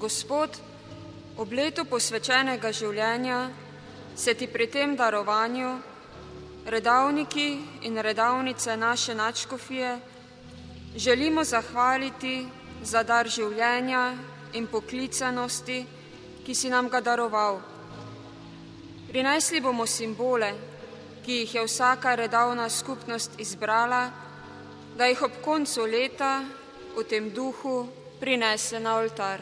Gospod, ob letu posvečenega življenja se ti pri tem darovanju redavniki in redavnice naše nadškofije želimo zahvaliti za dar življenja in poklicanosti, ki si nam ga daroval. Prinesli bomo simbole, ki jih je vsaka redavna skupnost izbrala, da jih ob koncu leta v tem duhu prinese na oltar.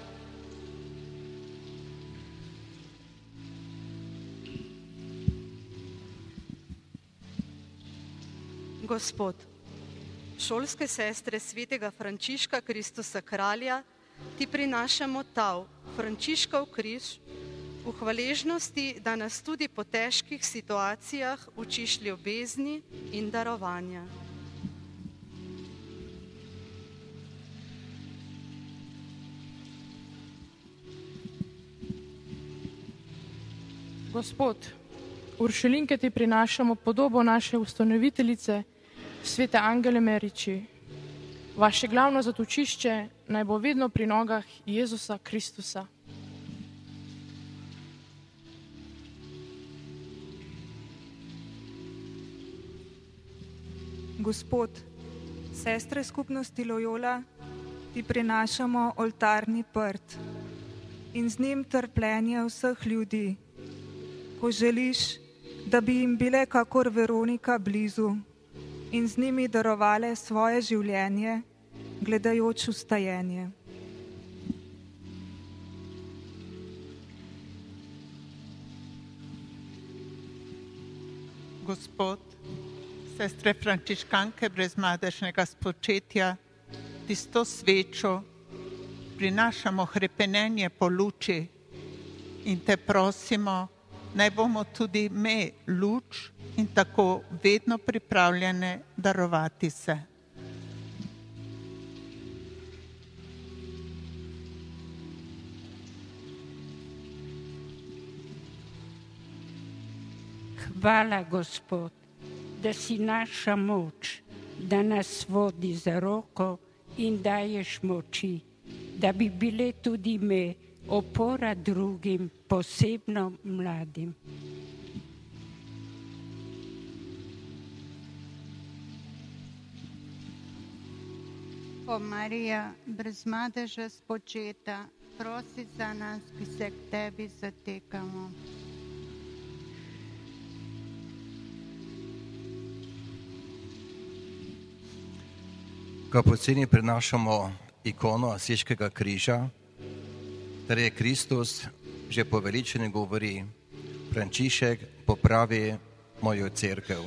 Gospod, šolske sestre svetega Frančiška Kristusa Kralja ti prinašamo tav, Frančiškov križ, v hvaležnosti, da nas tudi po težkih situacijah učiš ljubezni in darovanja. Gospod, uršulinke ti prinašamo podobo naše ustanoviteljice, svete Angele Meriči. Vaše glavno zatočišče naj bo vedno pri nogah Jezusa Kristusa. Gospod, sestre skupnosti Loyola ti prinašamo oltarni prt in z njim trpljenje vseh ljudi, ko želiš, da bi jim bile kakor Veronika blizu in z njimi darovale svoje življenje, gledajoč vstajenje. Gospod, sestre frančiškanke brezmadežnega spočetja, ti s to svečo prinašamo hrepenenje po luči in te prosimo, naj bomo tudi mi luč in tako vedno pripravljene darovati se. Hvala, Gospod, da si naša moč, da nas vodi za roko in daješ moči, da bi bile tudi mi opora drugim, posebno mladim. O Marija, brez madeža spočeta, prosi za nas, ki se k tebi zatekamo. Ko poceni prinašamo ikono Asiškega križa, ter je Kristus že poveličeni govori, Frančišek popravi mojo cerkev.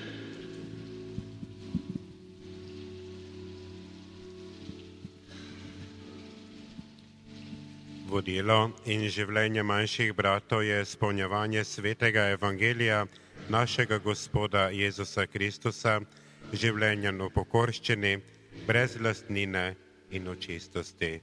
Vodilo in življenje manjših bratov je izpolnjevanje svetega evangelija našega Gospoda Jezusa Kristusa, življenja v pokorščini, brez lastnine in očistosti.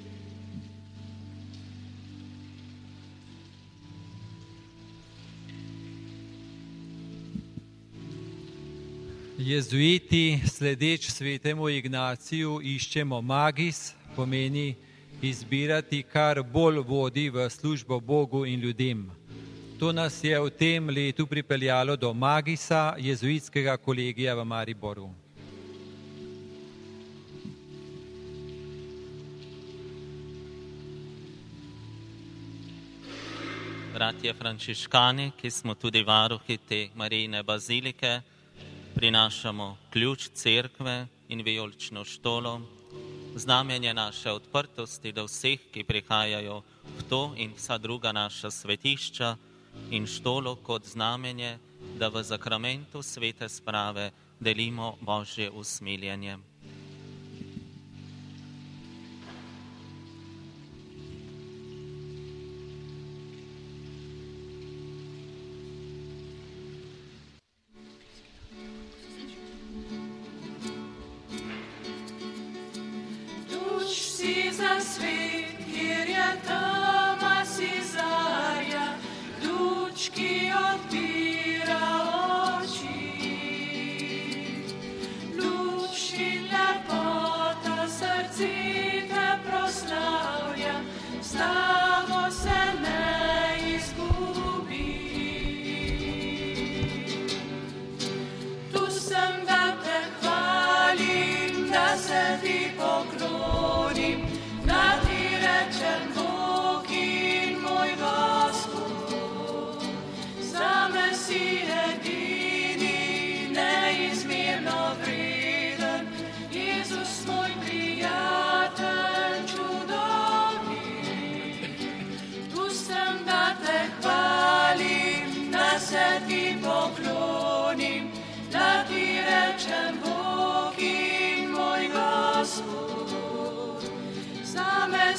Jezuiti, sledeč svetemu Ignaciju, iščemo magis, pomeni izbirati, kar bolj vodi v službo Bogu in ljudem. To nas je v tem letu pripeljalo do magisa jezuitskega kolegija v Mariboru. Bratje frančiškani, ki smo tudi varuhi te Marijine bazilike, prinašamo ključ cerkve in vijolično štolo, znamenje naše odprtosti do vseh, ki prihajajo v to in vsa druga naša svetišča, in štolo kot znamenje, da v zakramentu svete sprave delimo Božje usmiljenje. Za svet, kjer je tama si zarja, luč, ki odpira oči. Luč in lepota srce te proslavlja,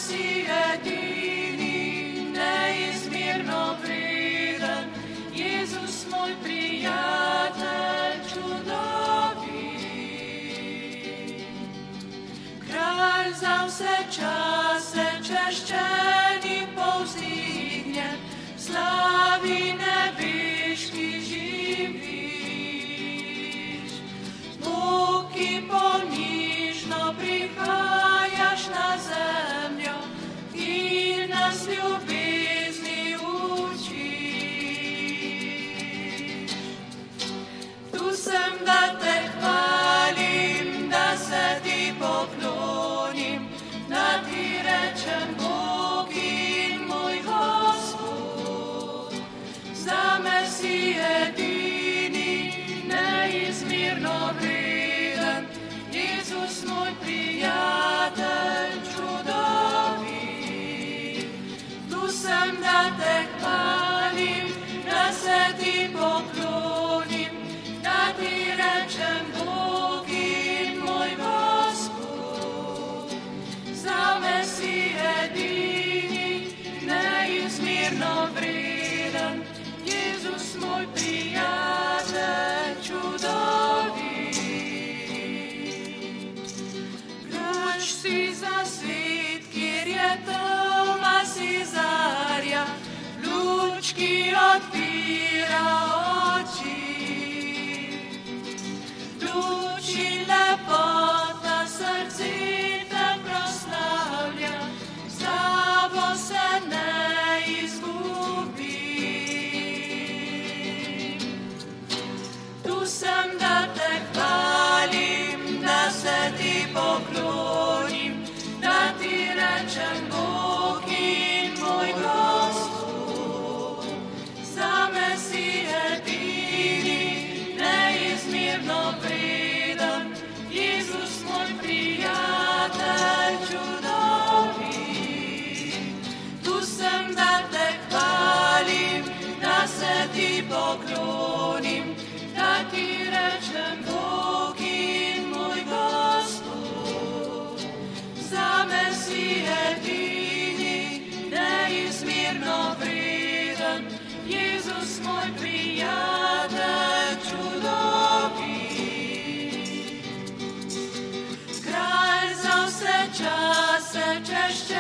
si edini, neizmjerno vredan, Jezus moj prijatelj čudovit. Kralj za vse čase čaščen in povzdignjen, slavi nebeški živiš. Bog, ki ponižno prihajaš na zemljo in nas ljubezni učiš. Tu sem, da te hvalim, da se ti poklonim, da ti rečem Bog in moj Gospod. Zame si edini, neizmjerno vreden, Jezus moj prijatelj čudovit. Tu sem, da te hvalim, da se ti poklonim, da ti rečem Bog in moj Gospod. Zame si edini, neizmjerno vreden, Jezus moj prijatelj čudovit. Ključ si za svet, kjer je tema si zarja, luč, ki odpira oči. Luč in lepota srce te proslavlja, s tabo se ne izgubim. Tu sem, da te hvalim, da se ti poklonim, da ti rečem Bog in moj Gospod. Zame si edini, neizmjerno vreden, Jezus moj prijatelj čudovit. Tu sem, da te hvalim, da se ti poklonim, da ti rečem Bog in moj Gospod. Zame si edini, neizmjerno vreden, Jezus moj prijatelj čudovit. Kralj za vse čase češče